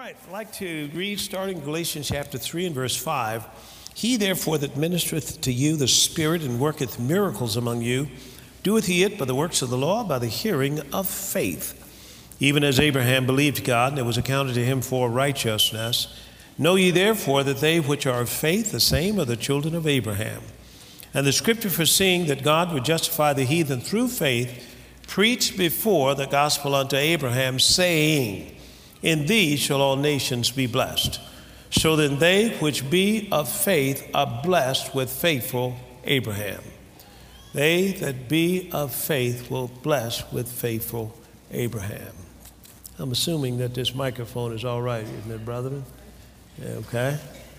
right, I'd like to read starting Galatians chapter 3 and verse 5. He therefore that ministereth to you the Spirit and worketh miracles among you, doeth he it by the works of the law, by the hearing of faith. Even as Abraham believed God, and it was accounted to him for righteousness. Know ye therefore that they which are of faith, the same are the children of Abraham. And the scripture foreseeing that God would justify the heathen through faith, preached before the gospel unto Abraham, saying, In thee shall all nations be blessed. So then they which be of faith are blessed with faithful Abraham. They that be of faith will bless with faithful Abraham. I'm assuming that this microphone is all right, isn't it, brethren? Okay.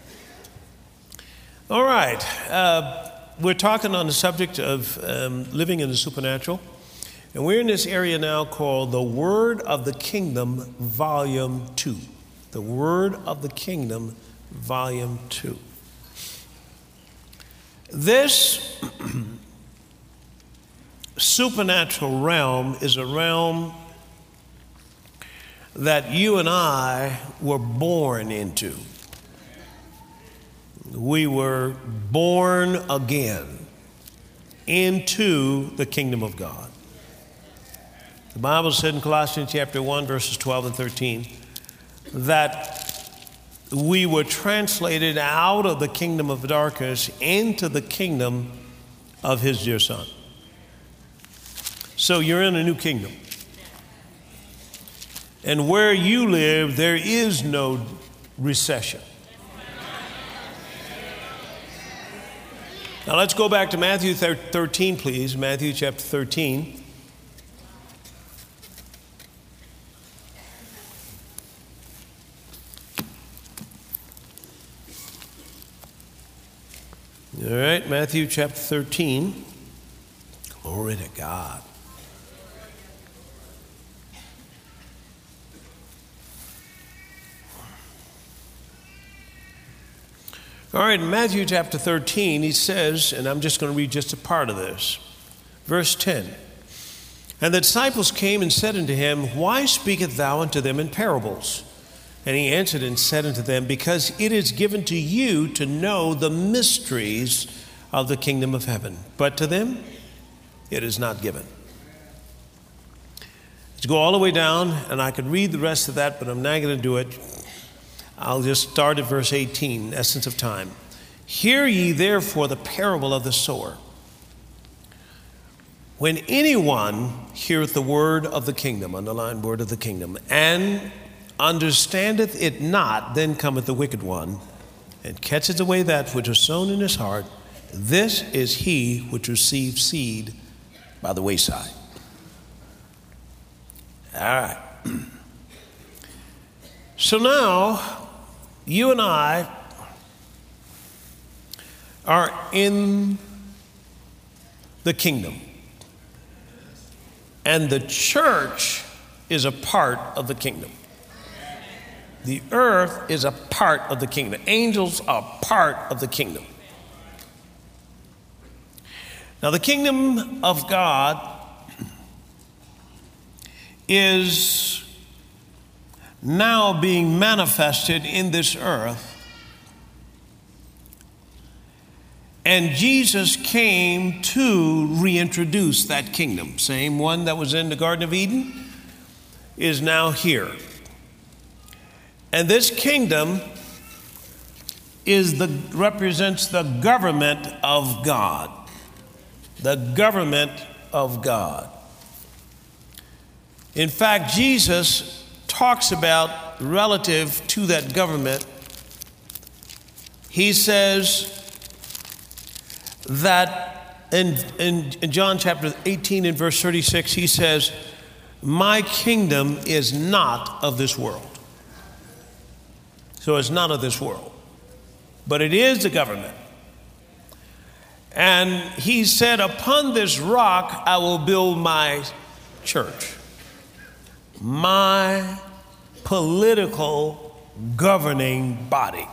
All right. We're talking on the subject of living in the supernatural. And we're in this area now called the Word of the Kingdom, Volume 2. The Word of the Kingdom, Volume 2. This supernatural realm is a realm that you and I were born into. We were born again into the kingdom of God. The Bible said in Colossians chapter 1, verses 12 and 13, that we were translated out of the kingdom of darkness into the kingdom of his dear Son. So you're in a new kingdom. And where you live, there is no recession. Now let's go back to Matthew 13, please. Matthew chapter 13. All right, Matthew chapter 13. Glory to God. All right, in Matthew chapter 13, he says, and I'm just going to read just a part of this. Verse 10. And the disciples came and said unto him, Why speakest thou unto them in parables? And he answered and said unto them, Because it is given to you to know the mysteries of the kingdom of heaven, but to them it is not given. Let's go all the way down, and I could read the rest of that, but I'm not going to do it. I'll just start at verse 18, essence of time. Hear ye therefore the parable of the sower. When anyone heareth the word of the kingdom, underline word of the kingdom, and understandeth it not, then cometh the wicked one, and catcheth away that which was sown in his heart. This is he which received seed by the wayside. All right. So now, you and I are in the kingdom. And the church is a part of the kingdom. The earth is a part of the kingdom. Angels are part of the kingdom. Now, the kingdom of God is now being manifested in this earth. And Jesus came to reintroduce that kingdom. Same one that was in the Garden of Eden is now here. And this kingdom represents the government of God. The government of God. In fact, Jesus talks about relative to that government. He says that in John chapter 18 and verse 36, he says, My kingdom is not of this world. So it's not of this world, but it is the government. And he said, Upon this rock I will build my church. My political governing body.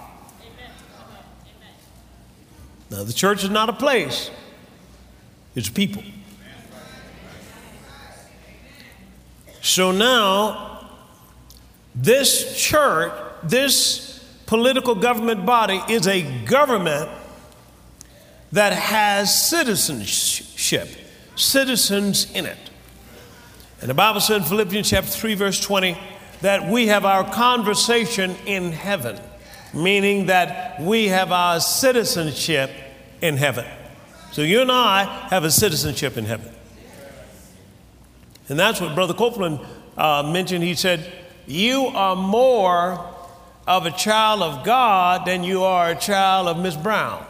Now, the church is not a place, it's people. So now This church, this political government body is a government that has citizenship, citizens in it. And the Bible said in Philippians chapter 3, verse 20, that we have our conversation in heaven, meaning that we have our citizenship in heaven. So you and I have a citizenship in heaven. And that's what Brother Copeland mentioned. He said, you are more of a child of God than you are a child of Miss Brown.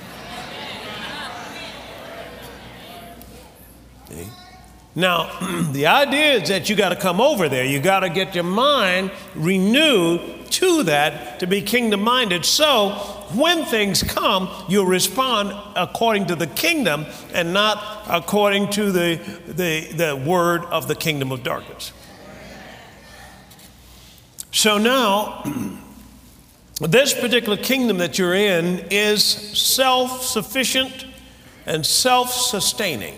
See? Now, the idea is that you got to come over there. You got to get your mind renewed to that to be kingdom-minded. So when things come, you'll respond according to the kingdom and not according to the word of the kingdom of darkness. So now, this particular kingdom that you're in is self-sufficient and self-sustaining.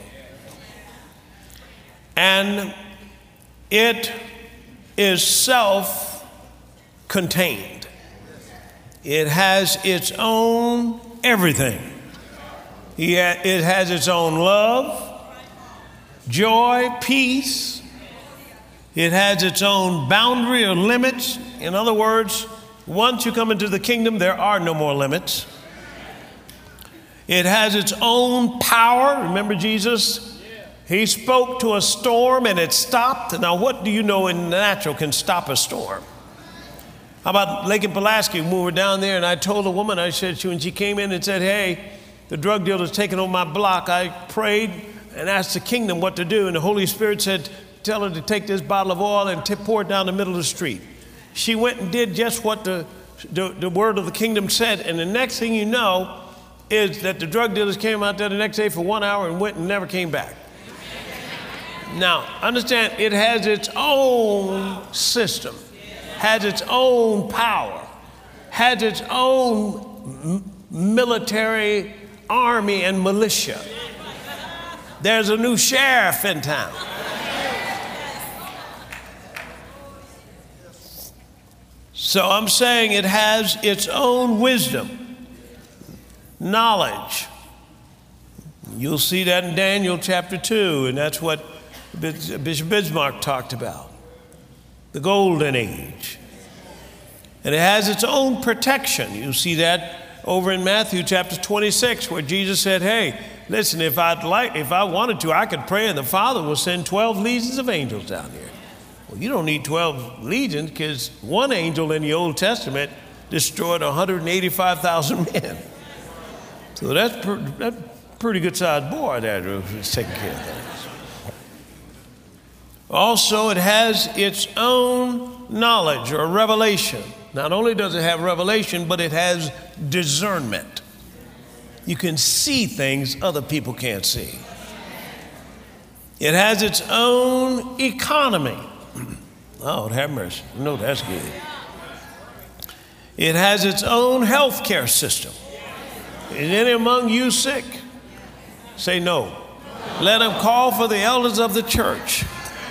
And it is self-contained. It has its own everything. It has its own love, joy, peace. It has its own boundary or limits. In other words, once you come into the kingdom, there are no more limits. It has its own power. Remember Jesus? He spoke to a storm and it stopped. Now, what do you know in the natural can stop a storm? How about Lake and Pulaski when we were down there and I told a woman, I said, when she came in and said, hey, the drug dealer's taking over my block, I prayed and asked the kingdom what to do. And the Holy Spirit said, tell her to take this bottle of oil and pour it down the middle of the street. She went and did just what the word of the kingdom said. And the next thing you know is that the drug dealers came out there the next day for 1 hour and went and never came back. Now, understand, it has its own system, has its own power, has its own military army and militia. There's a new sheriff in town. So I'm saying it has its own wisdom, knowledge. You'll see that in Daniel chapter 2, and that's what Bishop Bismarck talked about, the golden age. And it has its own protection. You see that over in Matthew chapter 26, where Jesus said, hey, listen, if I wanted to, I could pray and the Father will send 12 legions of angels down here. Well, you don't need 12 legions because one angel in the Old Testament destroyed 185,000 men. So that's pretty good sized boy there who's taking care of things. Also, it has its own knowledge or revelation. Not only does it have revelation, but it has discernment. You can see things other people can't see. It has its own economy. Oh, have mercy. No, that's good. It has its own health care system. Is any among you sick? Say no. Let them call for the elders of the church.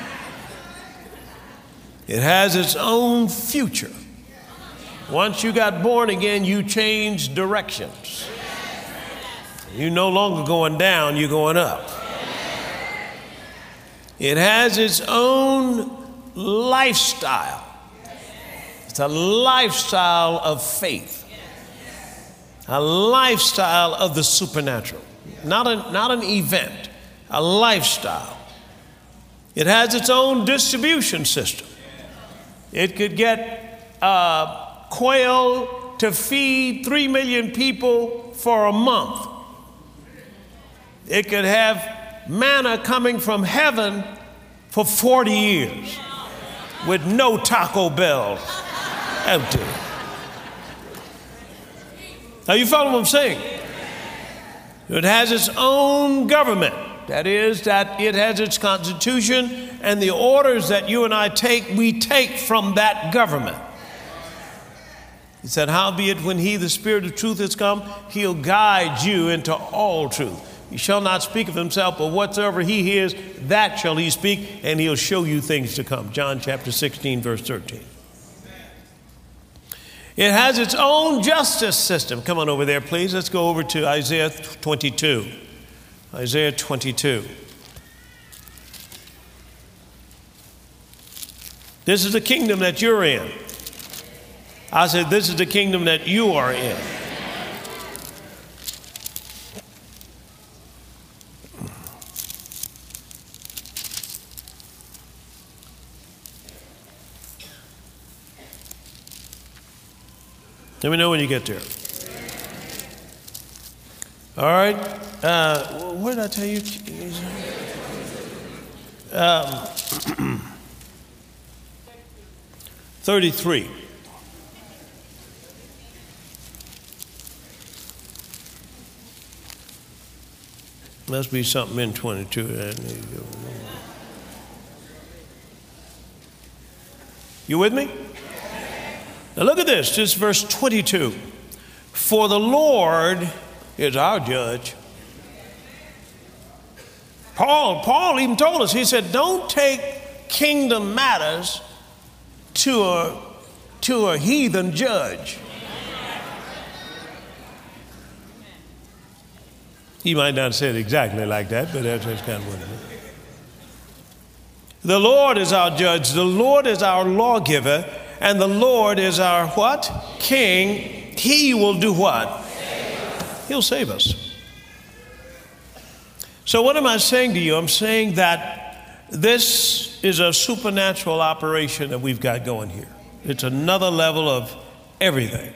It has its own future. Once you got born again, you changed directions. You're no longer going down, you're going up. It has its own lifestyle. It's a lifestyle of faith, a lifestyle of the supernatural, not an event, a lifestyle. It has its own distribution system. It could get quail to feed 3 million people for a month. It could have manna coming from heaven for 40 years with no Taco Bell empty. Now you follow what I'm saying? It has its own government. That is, that it has its constitution, and the orders that you and I take, we take from that government. He said, howbeit when he, the Spirit of truth, has come, he'll guide you into all truth. He shall not speak of himself, but whatsoever he hears, that shall he speak, and he'll show you things to come. John chapter 16, verse 13. It has its own justice system. Come on over there, please. Let's go over to Isaiah 22. Isaiah 22. This is the kingdom that you're in. I said, this is the kingdom that you are in. Let me know when you get there. All right. What did I tell you? 33. Must be something in 22. You with me? Now look at this. This is verse 22. For the Lord is our judge. Paul even told us, he said, don't take kingdom matters to a heathen judge. He might not say it exactly like that, but that's kind of what it is. The Lord is our judge, the Lord is our lawgiver, and the Lord is our what? King. He will do what? He'll save us. So what am I saying to you? I'm saying that this is a supernatural operation that we've got going here. It's another level of everything.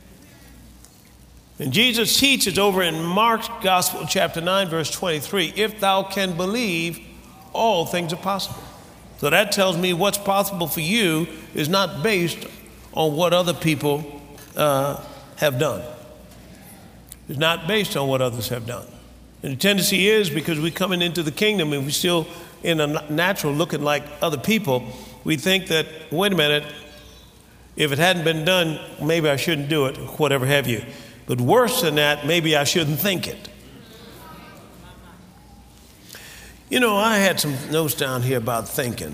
And Jesus teaches over in Mark's Gospel, chapter 9, verse 23, if thou can believe, all things are possible. So that tells me what's possible for you is not based on what other people have done. It's not based on what others have done. And the tendency is because we're coming into the kingdom and we're still in a natural looking like other people, we think that, wait a minute, if it hadn't been done, maybe I shouldn't do it, whatever have you. But worse than that, maybe I shouldn't think it. You know, I had some notes down here about thinking.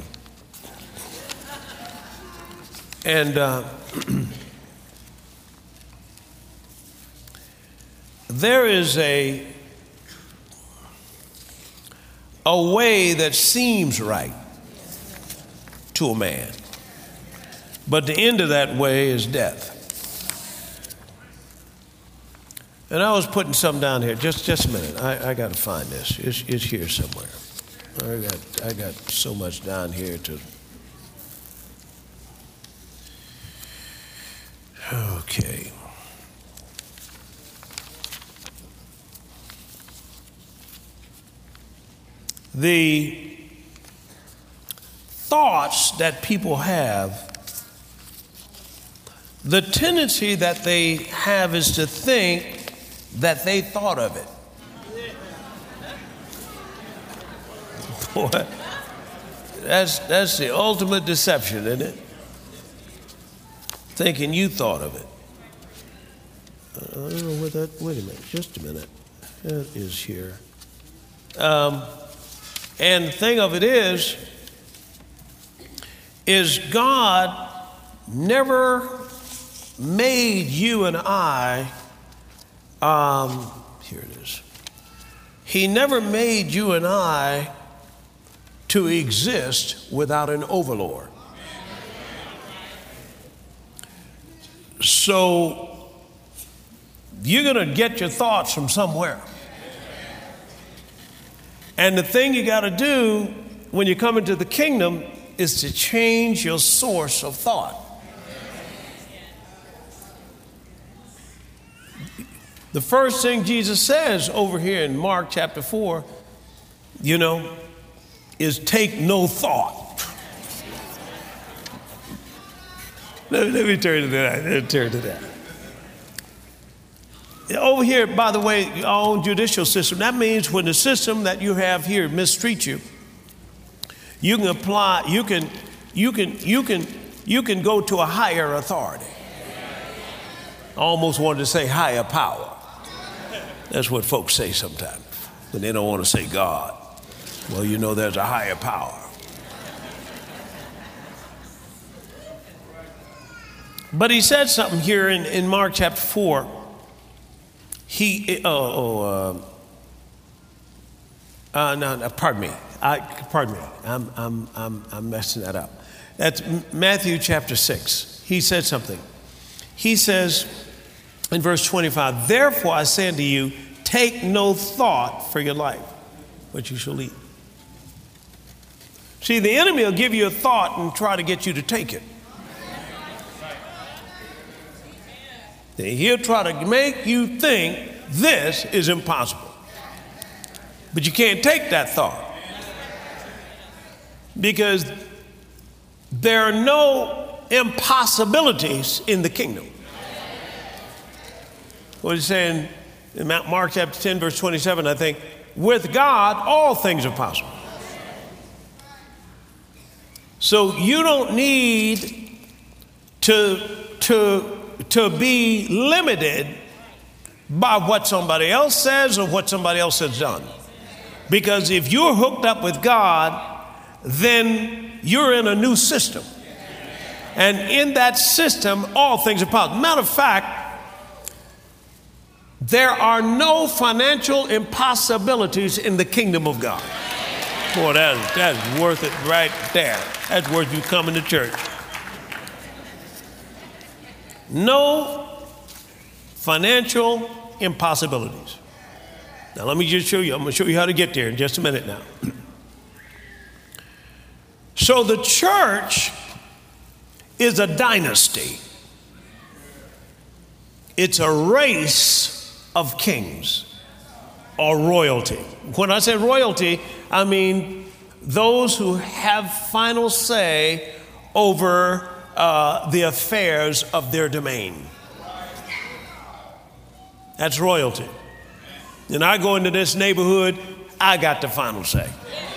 And there is a way that seems right to a man, but the end of that way is death. And I was putting something down here. Just a minute. I got to find this. It's here somewhere. I got so much down here to. Okay. The thoughts that people have, the tendency that they have is to think that they thought of it. Boy, that's the ultimate deception, isn't it? Thinking you thought of it. I don't know what that, wait a minute, just a minute. That is here. And the thing of it is God never made you and I, here it is. He never made you and I to exist without an overlord. So you're going to get your thoughts from somewhere. And the thing you got to do when you come into the kingdom is to change your source of thought. The first thing Jesus says over here in Mark chapter 4, you know, is take no thought. Let me turn to that. Over here, by the way, our own judicial system, that means when the system that you have here mistreats you, you can apply, you can go to a higher authority. I almost wanted to say higher power. That's what folks say sometimes when they don't want to say God. Well, you know there's a higher power. But he said something here in Mark chapter 4. Pardon me. I'm messing that up. That's Matthew chapter 6. He said something. He says in verse 25, therefore I say unto you, take no thought for your life, what you shall eat. See, the enemy will give you a thought and try to get you to take it. He'll try to make you think this is impossible. But you can't take that thought. Because there are no impossibilities in the kingdom. What he's saying in Mark chapter 10, verse 27, I think, with God, all things are possible. So you don't need to be limited by what somebody else says or what somebody else has done. Because if you're hooked up with God, then you're in a new system. And in that system, all things are possible. Matter of fact, there are no financial impossibilities in the kingdom of God. Boy, that's worth it right there. That's worth you coming to church. No financial impossibilities. Now, let me just show you. I'm going to show you how to get there in just a minute now. So the church is a dynasty. It's a race of kings or royalty. When I say royalty, I mean those who have final say over the affairs of their domain. That's royalty. And I go into this neighborhood, I got the final say.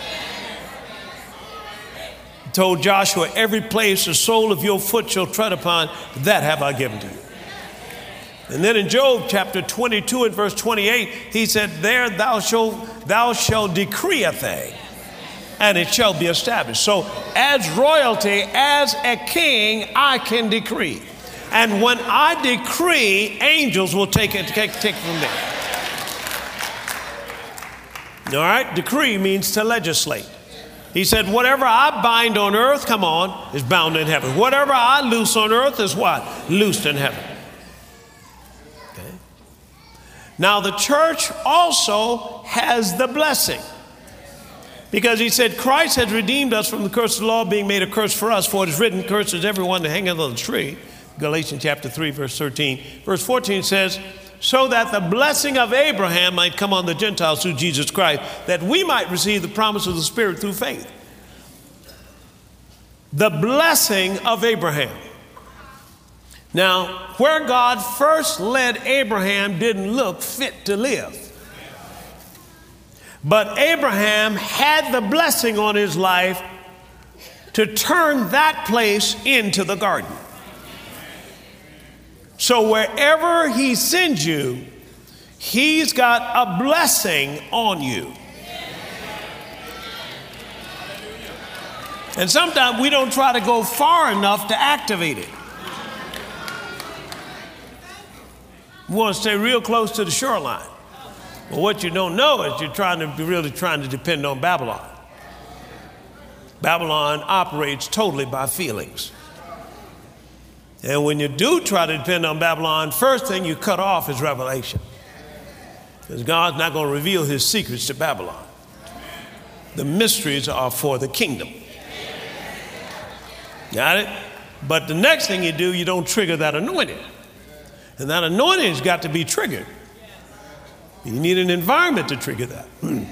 I told Joshua, every place the sole of your foot shall tread upon, that have I given to you. And then in Job chapter 22 and verse 28, he said, there thou shalt decree a thing, and it shall be established. So as royalty, as a king, I can decree. And when I decree, angels will take from there. All right, decree means to legislate. He said, whatever I bind on earth, come on, is bound in heaven. Whatever I loose on earth is what? Loosed in heaven. Okay. Now the church also has the blessing. Because he said, Christ has redeemed us from the curse of the law, being made a curse for us. For it is written, cursed is everyone that hangeth on the tree. Galatians chapter 3, verse 13. Verse 14 says, so that the blessing of Abraham might come on the Gentiles through Jesus Christ, that we might receive the promise of the Spirit through faith. The blessing of Abraham. Now, where God first led Abraham didn't look fit to live. But Abraham had the blessing on his life to turn that place into the garden. So wherever he sends you, he's got a blessing on you. And sometimes we don't try to go far enough to activate it. We want to stay real close to the shoreline. But what you don't know is you're really trying to depend on Babylon. Babylon operates totally by feelings. And when you do try to depend on Babylon, first thing you cut off is revelation. Because God's not going to reveal his secrets to Babylon. The mysteries are for the kingdom. Got it? But the next thing you do, you don't trigger that anointing. And that anointing's got to be triggered. You need an environment to trigger that.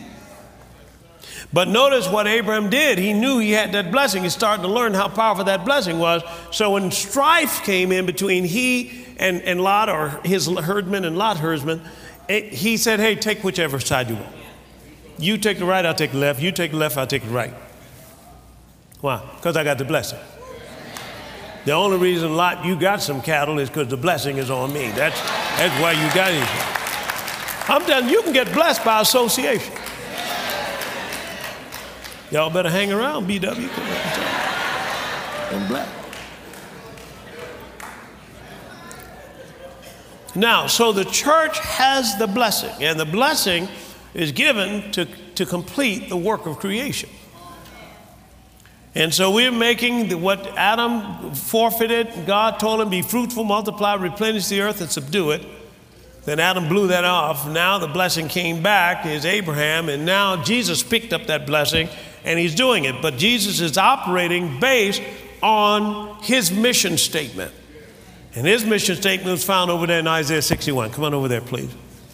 But notice what Abraham did. He knew he had that blessing. He started to learn how powerful that blessing was. So when strife came in between he and Lot, or his herdmen and Lot herdsmen, he said, hey, take whichever side you want. You take the right, I'll take the left. You take the left, I'll take the right. Why? Because I got the blessing. The only reason, Lot, you got some cattle is because the blessing is on me. That's why you got anything. I'm telling you, you can get blessed by association. Y'all better hang around, BW. I'm black. Now, so the church has the blessing, and the blessing is given to complete the work of creation. And so we're making what Adam forfeited. God told him, be fruitful, multiply, replenish the earth, and subdue it. Then Adam blew that off. Now the blessing came back, is Abraham, and now Jesus picked up that blessing, and he's doing it. But Jesus is operating based on his mission statement. And his mission statement was found over there in Isaiah 61. Come on over there, please.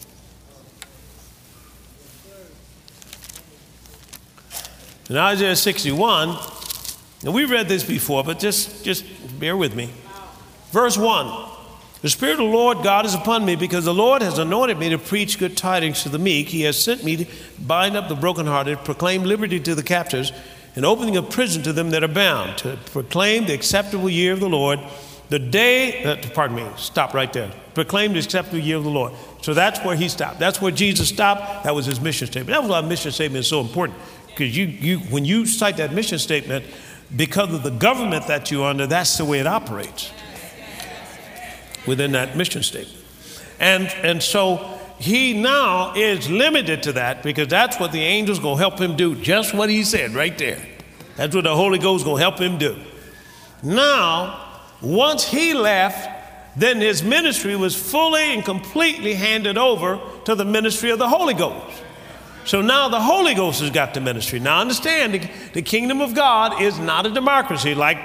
In Isaiah 61, and we read this before, but just bear with me. Verse 1, the Spirit of the Lord God is upon me, because the Lord has anointed me to preach good tidings to the meek. He has sent me to bind up the brokenhearted, proclaim liberty to the captives, and opening of prison to them that are bound, to proclaim the acceptable year of the Lord, the day, stop right there. Proclaim the acceptable year of the Lord. So that's where he stopped. That's where Jesus stopped. That was his mission statement. That was why mission statement is so important. Because when you cite that mission statement, because of the government that you're under, that's the way it operates within that mission statement. And so he now is limited to that, because that's what the angel's going to help him do. Just what he said right there. That's what the Holy Ghost is going to help him do. Now, once he left, then his ministry was fully and completely handed over to the ministry of the Holy Ghost. So now the Holy Ghost has got the ministry. Now understand, the kingdom of God is not a democracy like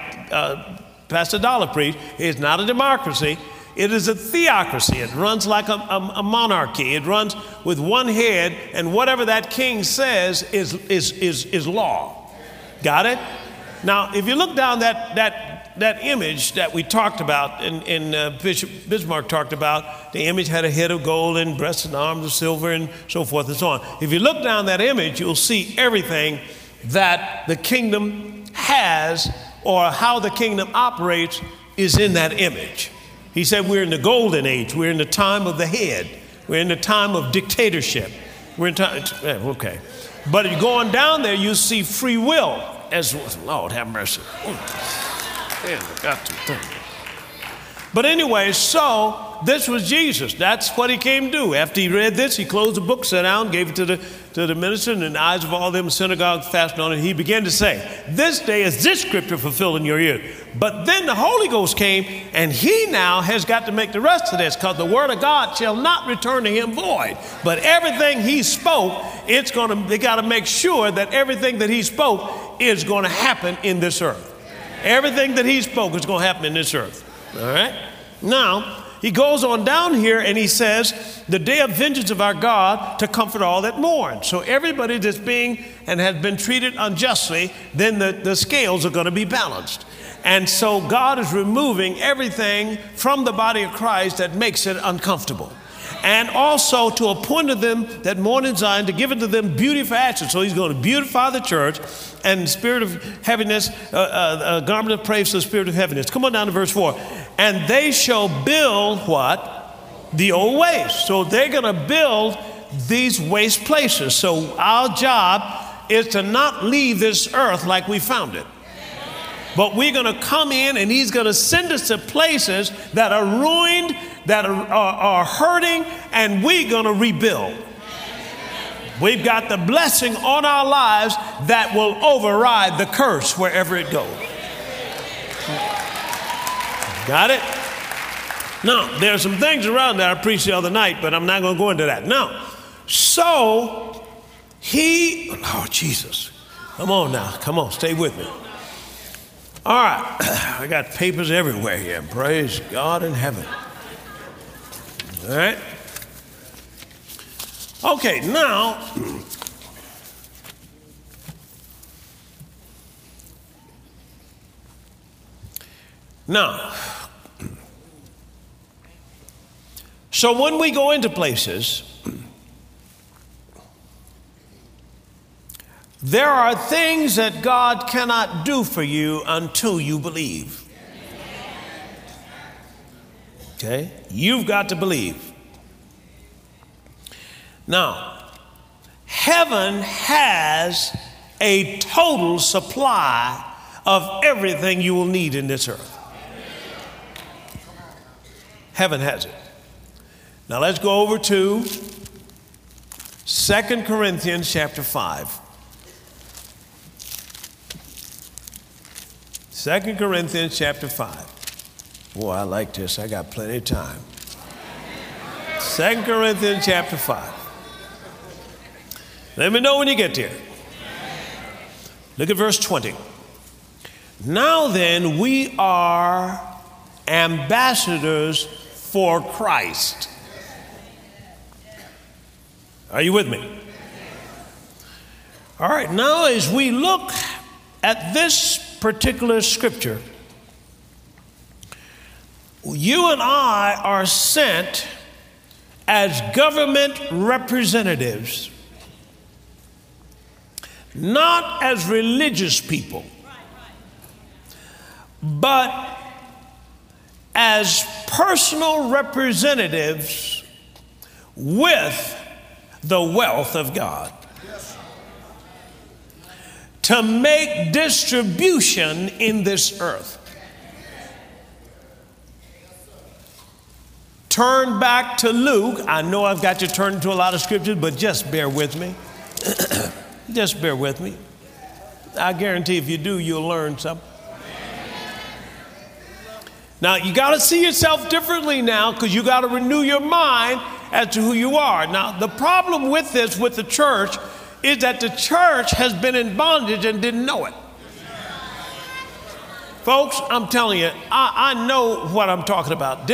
Pastor Dollar preached. It's not a democracy. It is a theocracy. It runs like a monarchy. It runs with one head, and whatever that king says is law. Got it? Now, if you look down that image that we talked about, and Bishop Bismarck talked about, the image had a head of gold and breasts and arms of silver and so forth and so on. If you look down that image, you'll see everything that the kingdom has, or how the kingdom operates, is in that image. He said we're in the golden age. We're in the time of the head. We're in the time of dictatorship. We're in time, okay. But if you're going down there, you see free will. As Lord have mercy. Man, I got to. But anyway, so this was Jesus. That's what he came to do. After he read this, he closed the book, sat down, gave it to the minister, and in the eyes of all them in the synagogue fastened on it. He began to say, this day is this scripture fulfilled in your ear. But then the Holy Ghost came, and he now has got to make the rest of this, because the word of God shall not return to him void. But everything he spoke, they got to make sure that everything that he spoke is going to happen in this earth. Everything that he spoke is going to happen in this earth. All right? Now, he goes on down here and he says, the day of vengeance of our God to comfort all that mourn. So everybody that's being and has been treated unjustly, then the scales are going to be balanced. And so God is removing everything from the body of Christ that makes it uncomfortable. And also to appoint to them that mourn in Zion, to give unto them beauty for ashes. So he's going to beautify the church, and spirit of heaviness, a garment of praise to the spirit of heaviness. Come on down to verse 4. And they shall build what? The old ways. So they're going to build these waste places. So our job is to not leave this earth like we found it. But we're going to come in, and he's going to send us to places that are ruined, that are hurting, and we're going to rebuild. We've got the blessing on our lives that will override the curse wherever it goes. Got it? Now, there are some things around that I preached the other night, but I'm not going to go into that. Now, so oh, Jesus. Come on now. Come on, stay with me. All right, I got papers everywhere here. Praise God in heaven. All right. Okay, now, so when we go into places, there are things that God cannot do for you until you believe. Okay? You've got to believe. Now, heaven has a total supply of everything you will need in this earth. Heaven has it. Now let's go over to 2 Corinthians chapter 5. 2 Corinthians chapter 5. Boy, I like this. I got plenty of time. 2 Corinthians chapter 5. Let me know when you get there. Look at verse 20. Now then, we are ambassadors for Christ. Are you with me? All right, now as we look at this particular scripture, you and I are sent as government representatives, not as religious people, but as personal representatives with the wealth of God, to make distribution in this earth. Turn back to Luke. I know I've got you turned to a lot of scriptures, but just bear with me. Just bear with me. I guarantee if you do, you'll learn something. Now, you got to see yourself differently now, because you got to renew your mind as to who you are. Now, the problem with this, with the church, is that the church has been in bondage and didn't know it. Folks, I'm telling you, I know what I'm talking about.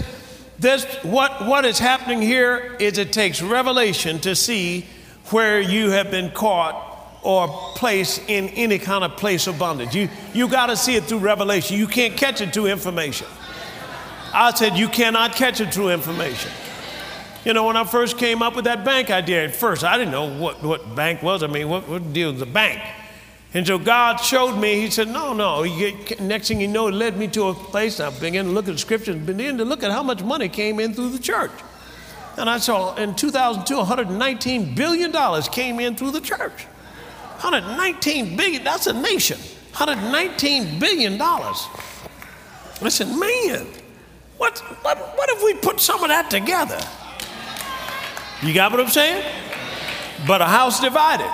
What is happening here is it takes revelation to see where you have been caught or placed in any kind of place of bondage. You got to see it through revelation. You can't catch it through information. I said you cannot catch it through information. You know, when I first came up with that bank idea, at first I didn't know what bank was. I mean, what deal was the bank? And so God showed me. He said, no. Next thing you know, it led me to a place. I began to look at the scriptures and began to look at how much money came in through the church. And I saw in 2002, $119 billion came in through the church. $119 billion, that's a nation. $119 billion. I said, man, what if we put some of that together? You got what I'm saying? But a house divided.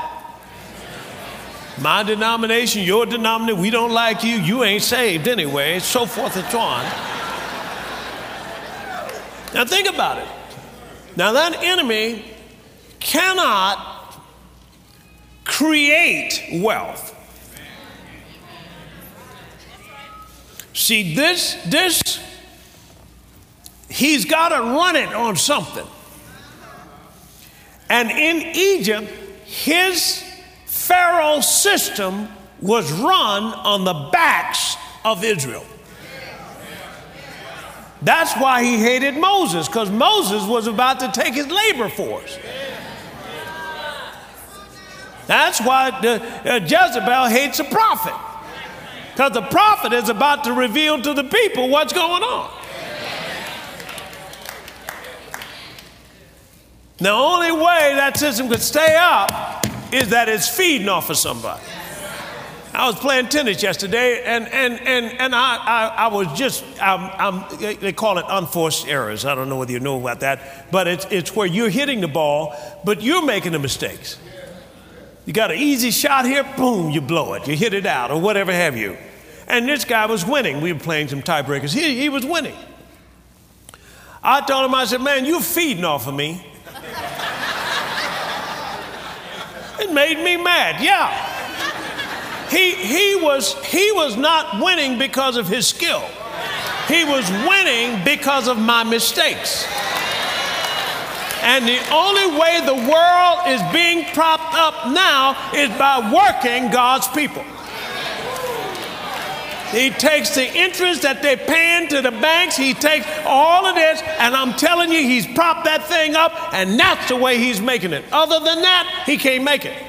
My denomination, your denomination, we don't like you, you ain't saved anyway, so forth and so on. Now think about it. Now that enemy cannot create wealth. See, this, he's got to run it on something. And in Egypt, his Pharaoh system was run on the backs of Israel. That's why he hated Moses, because Moses was about to take his labor force. That's why Jezebel hates the prophet, because the prophet is about to reveal to the people what's going on. The only way that system could stay up is that it's feeding off of somebody. I was playing tennis yesterday, and I was just, they call it unforced errors. I don't know whether you know about that, but it's where you're hitting the ball, but you're making the mistakes. You got an easy shot here, boom, you blow it. You hit it out or whatever have you. And this guy was winning. We were playing some tiebreakers. He was winning. I told him, I said, man, you're feeding off of me. It made me mad, yeah. He was not winning because of his skill. He was winning because of my mistakes. And the only way the world is being propped up now is by working God's people. He takes the interest that they're paying to the banks. He takes all of this, and I'm telling you, he's propped that thing up, and that's the way he's making it. Other than that, he can't make it.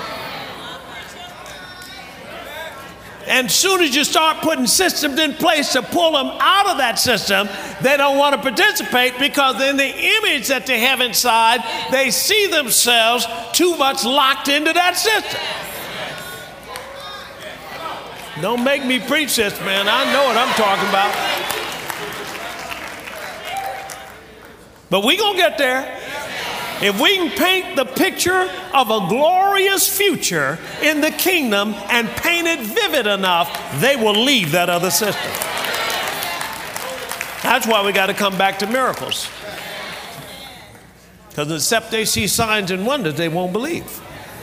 And soon as you start putting systems in place to pull them out of that system, they don't want to participate, because in the image that they have inside, they see themselves too much locked into that system. Don't make me preach this, man. I know what I'm talking about. But we're going to get there. If we can paint the picture of a glorious future in the kingdom and paint it vivid enough, they will leave that other system. That's why we got to come back to miracles. Because except they see signs and wonders, they won't believe.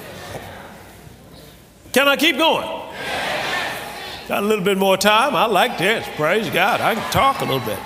Can I keep going? Got a little bit more time. I like this. Praise God. I can talk a little bit.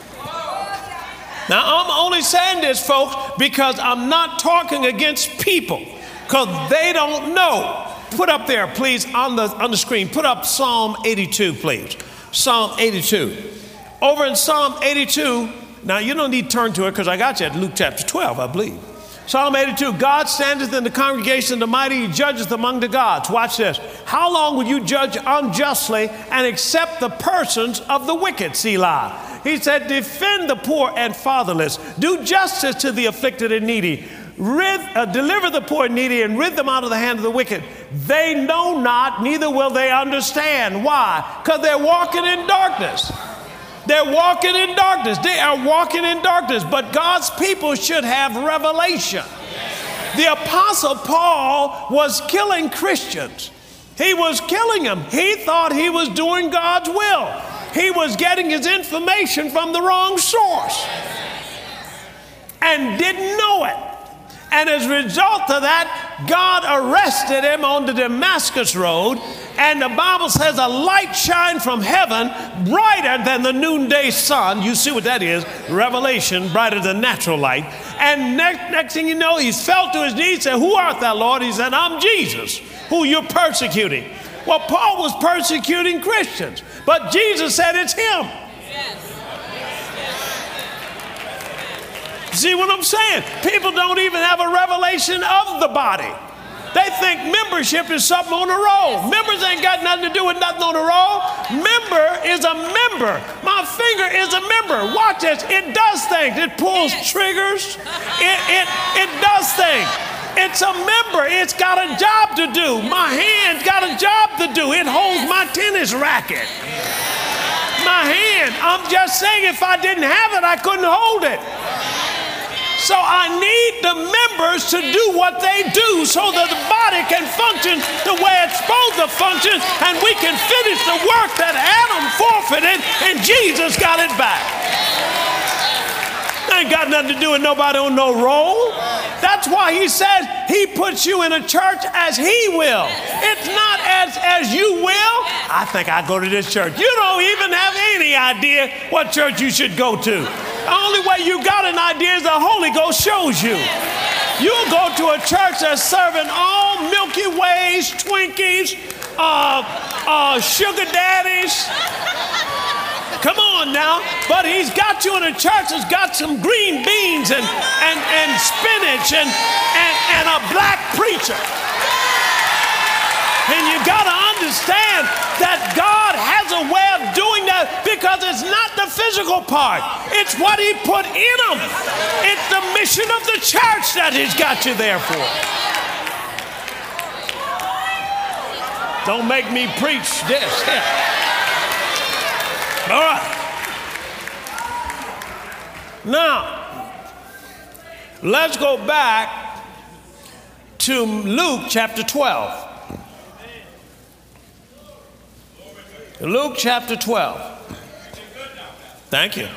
Now, I'm only saying this, folks, because I'm not talking against people, because they don't know. Put up there, please, on the screen. Put up Psalm 82, please. Psalm 82. Over in Psalm 82, now you don't need to turn to it because I got you at Luke chapter 12, I believe. Psalm 82, God standeth in the congregation of the mighty, he judgeth among the gods. Watch this. How long will you judge unjustly and accept the persons of the wicked? Selah. He said, defend the poor and fatherless. Do justice to the afflicted and needy. Deliver the poor and needy and rid them out of the hand of the wicked. They know not, neither will they understand. Why? Because they're walking in darkness. They're walking in darkness. They are walking in darkness. But God's people should have revelation. The Apostle Paul was killing Christians. He was killing them. He thought he was doing God's will. He was getting his information from the wrong source and didn't know it. And as a result of that, God arrested him on the Damascus road. And the Bible says a light shined from heaven brighter than the noonday sun. You see what that is. Revelation, brighter than natural light. And next thing you know, he fell to his knees and said, who art thou, Lord? He said, I'm Jesus, who you're persecuting. Well, Paul was persecuting Christians, but Jesus said it's him. See what I'm saying? People don't even have a revelation of the body. They think membership is something on a roll. Members ain't got nothing to do with nothing on a roll. Member is a member. My finger is a member. Watch this. It does things. It pulls triggers. It does things. It's a member. It's got a job to do. My hand's got a job to do. It holds my tennis racket. My hand. I'm just saying if I didn't have it, I couldn't hold it. So I need the members to do what they do so that the body can function the way it's supposed to function and we can finish the work that Adam forfeited and Jesus got it back. Ain't got nothing to do with nobody on no roll. That's why he says he puts you in a church as he will. It's not as you will. I think I go to this church. You don't even have any idea what church you should go to. The only way you got an idea is the Holy Ghost shows you. You'll go to a church that's serving all Milky Ways, Twinkies, sugar daddies. Come on now. But he's got you in a church that's got some green beans and spinach and a black preacher. And you got to understand that God has a way of doing that because it's not the physical part. It's what he put in them. It's the mission of the church that he's got you there for. Don't make me preach this. Yeah. All right. Now, let's go back to Luke chapter 12. Luke chapter 12. Thank you.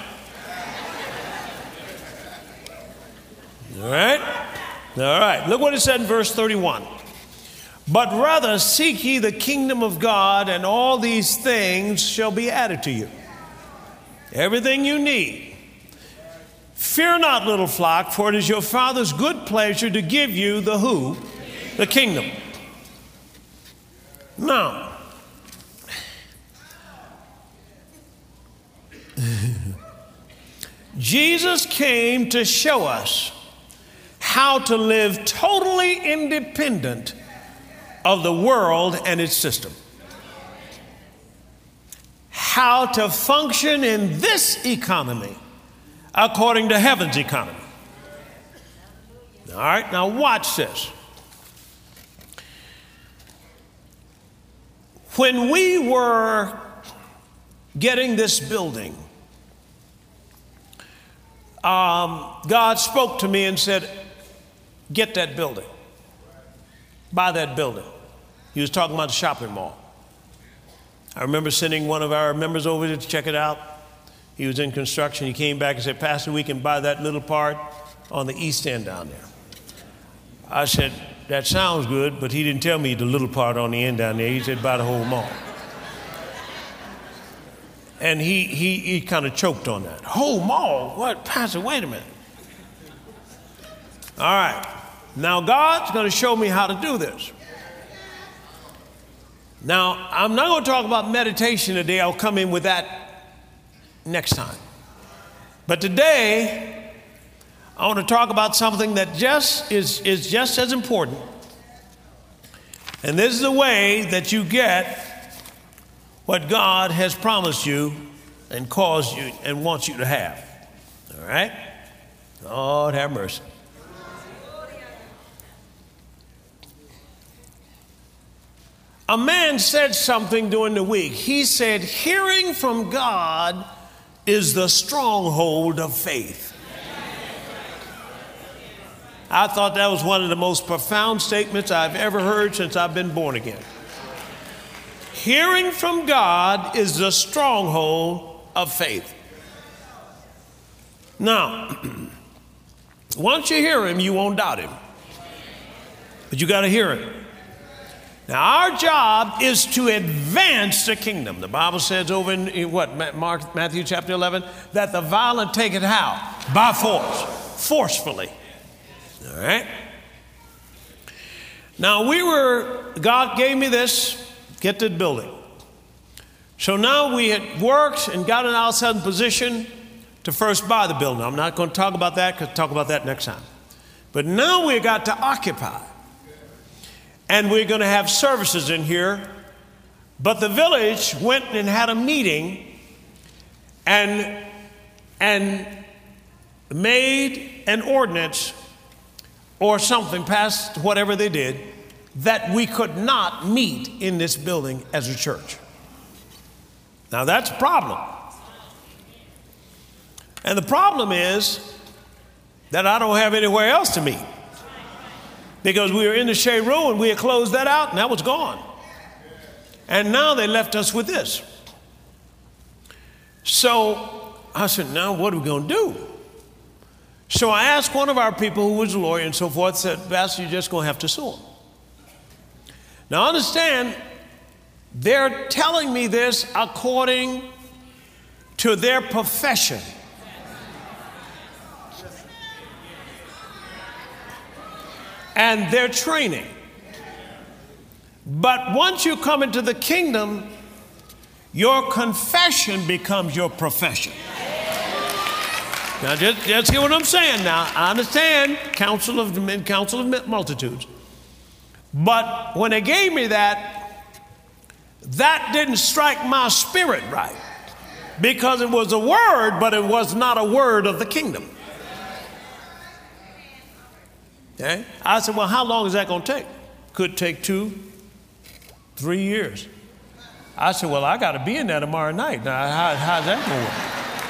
All right. All right. Look what it said in verse 31. But rather seek ye the kingdom of God, and all these things shall be added to you. Everything you need. Fear not, little flock, for it is your Father's good pleasure to give you the who? The kingdom. Now, Jesus came to show us how to live totally independent of the world and its system. How to function in this economy according to heaven's economy. All right, now watch this. When we were getting this building, God spoke to me and said, get that building. Buy that building. He was talking about the shopping mall. I remember sending one of our members over to check it out. He was in construction. He came back and said, Pastor, we can buy that little part on the east end down there. I said, that sounds good, but he didn't tell me the little part on the end down there. He said, buy the whole mall. And he kind of choked on that. Whole mall? What? Pastor, wait a minute. All right. Now, God's going to show me how to do this. Now, I'm not going to talk about meditation today. I'll come in with that next time. But today, I want to talk about something that just is just as important. And this is the way that you get what God has promised you and caused you and wants you to have. All right? Lord have mercy. A man said something during the week. He said, hearing from God is the stronghold of faith. I thought that was one of the most profound statements I've ever heard since I've been born again. Hearing from God is the stronghold of faith. Now, once you hear him, you won't doubt him. But you got to hear him. Now, our job is to advance the kingdom. The Bible says over in Matthew chapter 11, that the violent take it how? By force, forcefully. All right? Now, God gave me this, get the building. So now we had worked and got in our sudden position to first buy the building. I'm not going to talk about that because I'll talk about that next time. But now we got to occupy. And we're going to have services in here. But the village went and had a meeting and made an ordinance or something, passed whatever they did, that we could not meet in this building as a church. Now that's a problem. And the problem is that I don't have anywhere else to meet. Because we were in the Shea Room and we had closed that out and that was gone. And now they left us with this. So I said, now what are we going to do? So I asked one of our people who was a lawyer and so forth, said, Pastor, you're just going to have to sue them. Now understand, they're telling me this according to their profession. And their training. But once you come into the kingdom, your confession becomes your profession. Now, just hear what I'm saying now. I understand counsel of multitudes. But when they gave me that didn't strike my spirit right. Because it was a word, but it was not a word of the kingdom. Okay? I said, well, how long is that going to take? Could take 2-3 years. I said, well, I got to be in there tomorrow night. Now, how's that going to work?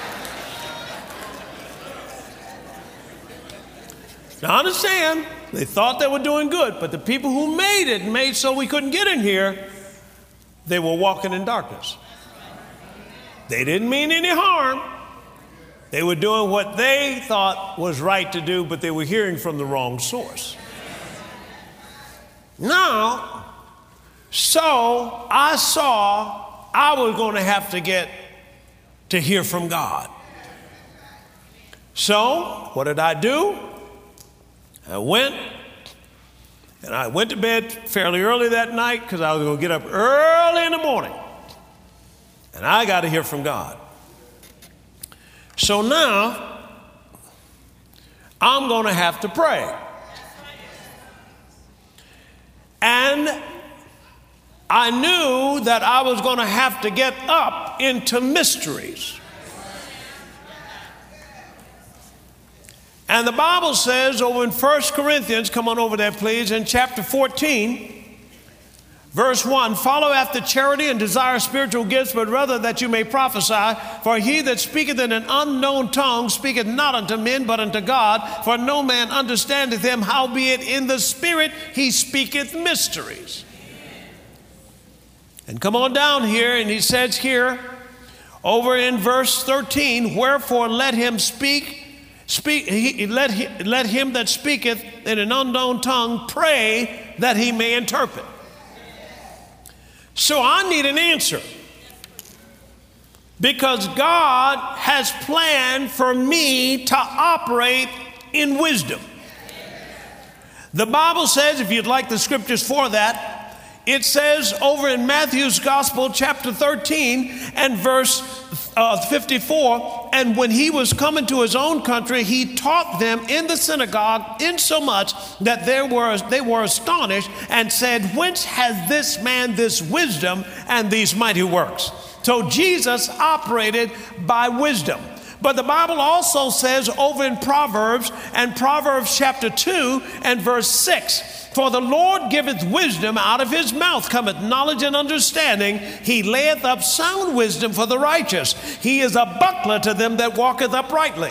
Now, understand, they thought they were doing good, but the people who made so we couldn't get in here, they were walking in darkness. They didn't mean any harm. They were doing what they thought was right to do, but they were hearing from the wrong source. Now, so I saw I was going to have to get to hear from God. So, what did I do? I went to bed fairly early that night because I was going to get up early in the morning. And I got to hear from God. So now, I'm going to have to pray. And I knew that I was going to have to get up into mysteries. And the Bible says over in 1 Corinthians, come on over there please, in chapter 14, Verse 1, follow after charity and desire spiritual gifts, but rather that you may prophesy. For he that speaketh in an unknown tongue speaketh not unto men, but unto God. For no man understandeth him, howbeit in the Spirit he speaketh mysteries. And come on down here, and he says here, over in verse 13, wherefore let him let him that speaketh in an unknown tongue pray that he may interpret. So I need an answer, because God has planned for me to operate in wisdom. The Bible says, if you'd like the scriptures for that, it says over in Matthew's Gospel, chapter 13 and verse 54, and when he was coming to his own country, he taught them in the synagogue, insomuch that they were astonished and said, whence has this man this wisdom and these mighty works? So Jesus operated by wisdom. But the Bible also says over in Proverbs, and Proverbs chapter 2 and verse 6, for the Lord giveth wisdom, out of his mouth cometh knowledge and understanding. He layeth up sound wisdom for the righteous. He is a buckler to them that walketh uprightly.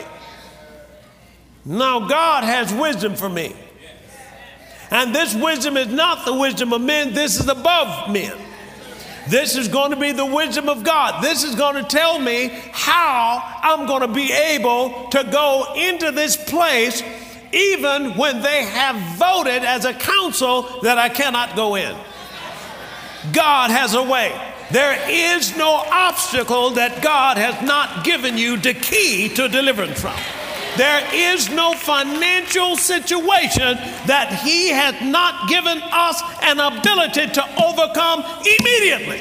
Now God has wisdom for me. And this wisdom is not the wisdom of men. This is above men. This is going to be the wisdom of God. This is going to tell me how I'm going to be able to go into this place even when they have voted as a council that I cannot go in. God has a way. There is no obstacle that God has not given you the key to deliverance from. There is no financial situation that he has not given us an ability to overcome immediately.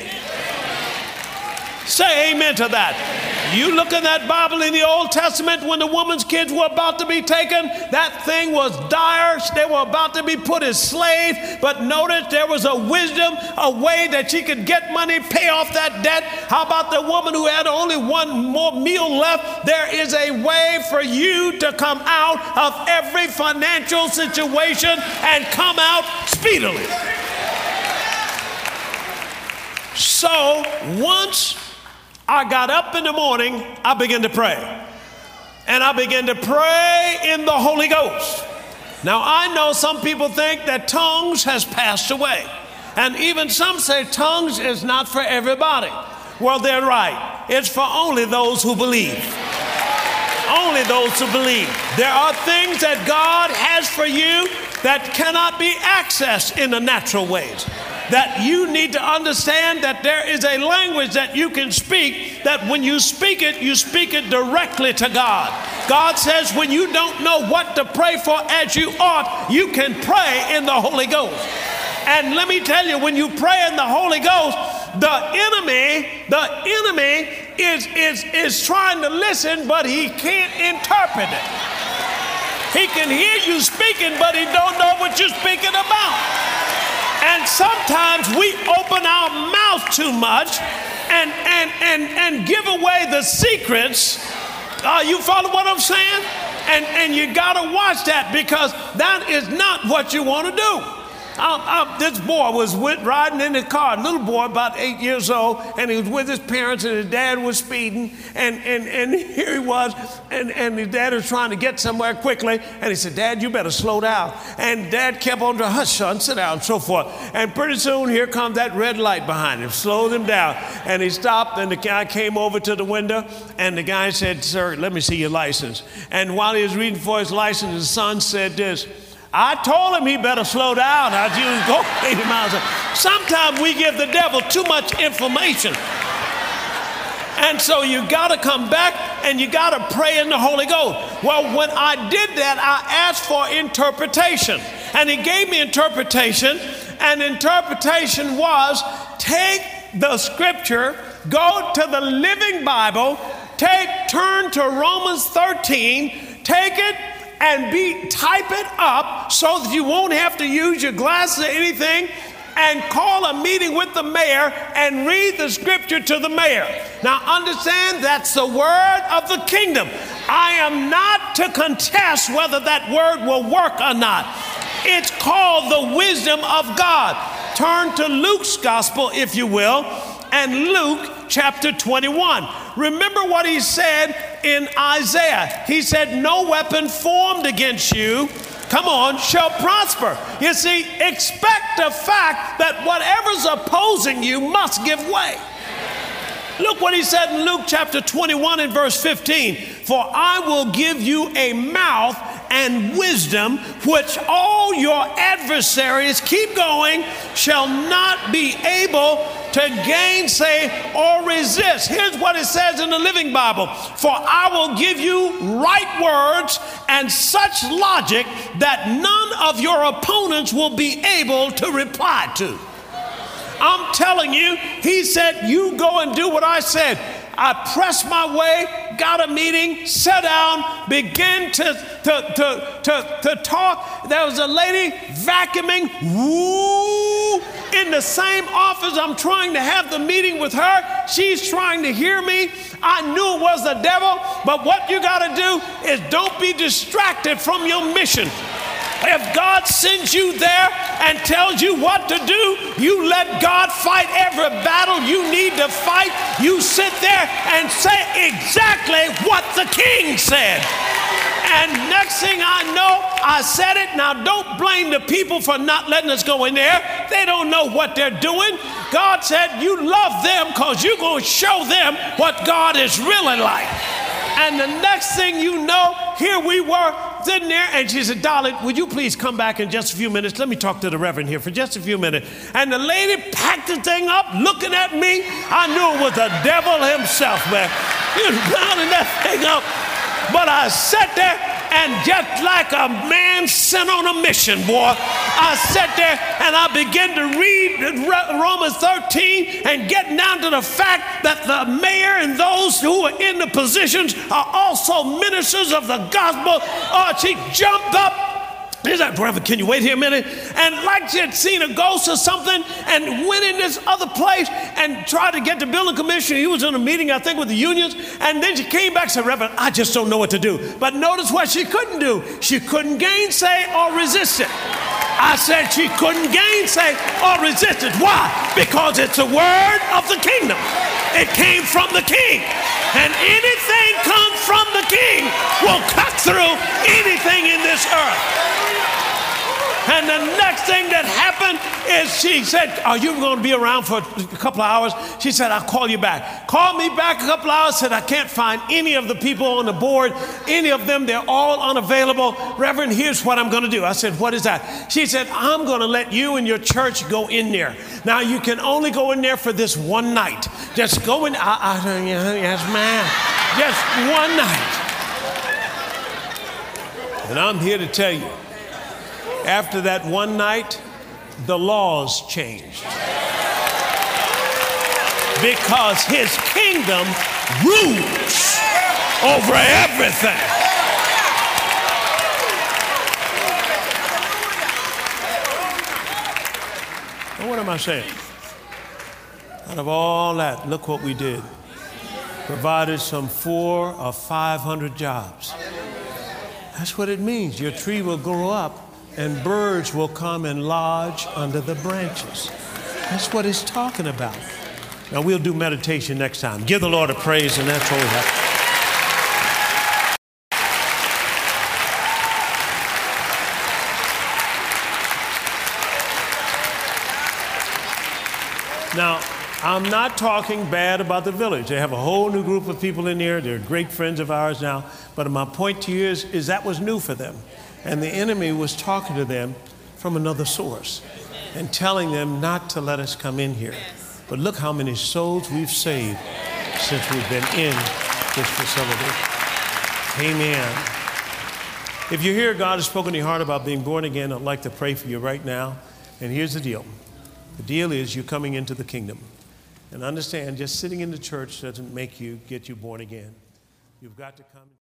Say amen to that. You look in that Bible in the Old Testament when the woman's kids were about to be taken, that thing was dire. They were about to be put as slaves. But notice there was a wisdom, a way that she could get money, pay off that debt. How about the woman who had only one more meal left? There is a way for you to come out of every financial situation and come out speedily. So once I got up in the morning, I began to pray. And I began to pray in the Holy Ghost. Now, I know some people think that tongues has passed away. And even some say tongues is not for everybody. Well, they're right. It's for only those who believe. Only those who believe. There are things that God has for you that cannot be accessed in the natural ways. That you need to understand that there is a language that you can speak, that when you speak it directly to God. God says when you don't know what to pray for as you ought, you can pray in the Holy Ghost. And let me tell you, when you pray in the Holy Ghost, the enemy is trying to listen, but he can't interpret it. He can hear you speaking, but he don't know what you're speaking about. And sometimes we open our mouth too much and give away the secrets. You follow what I'm saying? And you got to watch that, because that is not what you want to do. This boy was riding in his car, a little boy about 8 years old, and he was with his parents, and his dad was speeding, and here he was, and his dad was trying to get somewhere quickly, and he said, Dad, you better slow down. And Dad kept on to, hush, son, sit down, and so forth. And pretty soon, here comes that red light behind him, slowed him down, and he stopped, and the guy came over to the window, and the guy said, Sir, let me see your license. And while he was reading for his license, his son said this, I told him he better slow down. I was go 80 miles an hour. Sometimes we give the devil too much information. And so you got to come back and you got to pray in the Holy Ghost. Well, when I did that, I asked for interpretation. And he gave me interpretation. And interpretation was, take the scripture, go to the Living Bible, turn to Romans 13, take it, and type it up so that you won't have to use your glasses or anything, and call a meeting with the mayor and read the scripture to the mayor. Now understand, that's the word of the kingdom. I am not to contest whether that word will work or not. It's called the wisdom of God. turn to Luke's gospel, if you will, and Luke chapter 21. Remember what he said in Isaiah. He said, no weapon formed against you, come on, shall prosper. You see, expect the fact that whatever's opposing you must give way. Look what he said in Luke chapter 21 and verse 15. For I will give you a mouth and wisdom which all your adversaries, keep going, shall not be able to gainsay or resist. Here's what it says in the Living Bible. For I will give you right words and such logic that none of your opponents will be able to reply to. I'm telling you, he said, you go and do what I said. I pressed my way, got a meeting, sat down, began to talk. There was a lady vacuuming, woo, in the same office. I'm trying to have the meeting with her. She's trying to hear me. I knew it was the devil, but what you got to do is don't be distracted from your mission. If God sends you there and tells you what to do, you let God fight every battle you need to fight. You sit there and say exactly what the king said. And next thing I know, I said it. Now, don't blame the people for not letting us go in there. They don't know what they're doing. God said, you love them because you're going to show them what God is really like. And the next thing you know, here we were sitting there, and she said, darling, would you please come back in just a few minutes? Let me talk to the Reverend here for just a few minutes. And the lady packed the thing up, looking at me. I knew it was the devil himself, man. He was rounding that thing up. But I sat there, and just like a man sent on a mission, boy, I sat there and I began to read Romans 13 and getting down to the fact that the mayor and those who are in the positions are also ministers of the gospel. Oh, she jumped up. He's like, brother, can you wait here a minute? And like she had seen a ghost or something and went in this other place and tried to get the building commissioner. He was in a meeting, I think, with the unions. And then she came back and said, Reverend, I just don't know what to do. But notice what she couldn't do. She couldn't gainsay or resist it. I said she couldn't gainsay or resist it. Why? Because it's a word of the kingdom. It came from the king. And anything comes from the king will cut through anything in this earth. And the next thing that happened is she said, are you going to be around for a couple of hours? She said, I'll call you back. Called me back a couple of hours, said, I can't find any of the people on the board, any of them. They're all unavailable. Reverend, here's what I'm going to do. I said, what is that? She said, I'm going to let you and your church go in there. Now, you can only go in there for this one night. Just go in. Yes, ma'am. Just one night. And I'm here to tell you, after that one night, the laws changed. Because his kingdom rules over everything. Now, what am I saying? Out of all that, look what we did. Provided some 400 or 500 jobs. That's what it means. Your tree will grow up and birds will come and lodge under the branches. That's what it's talking about. Now, we'll do meditation next time. Give the Lord a praise, and that's all we have. Now, I'm not talking bad about the village. They have a whole new group of people in there. They're great friends of ours now. But my point to you is that was new for them. And the enemy was talking to them from another source and telling them not to let us come in here. But look how many souls we've saved since we've been in this facility. Amen. If you're here, God has spoken to your heart about being born again, I'd like to pray for you right now. And here's the deal. The deal is you're coming into the kingdom. And understand, just sitting in the church doesn't get you born again. You've got to come.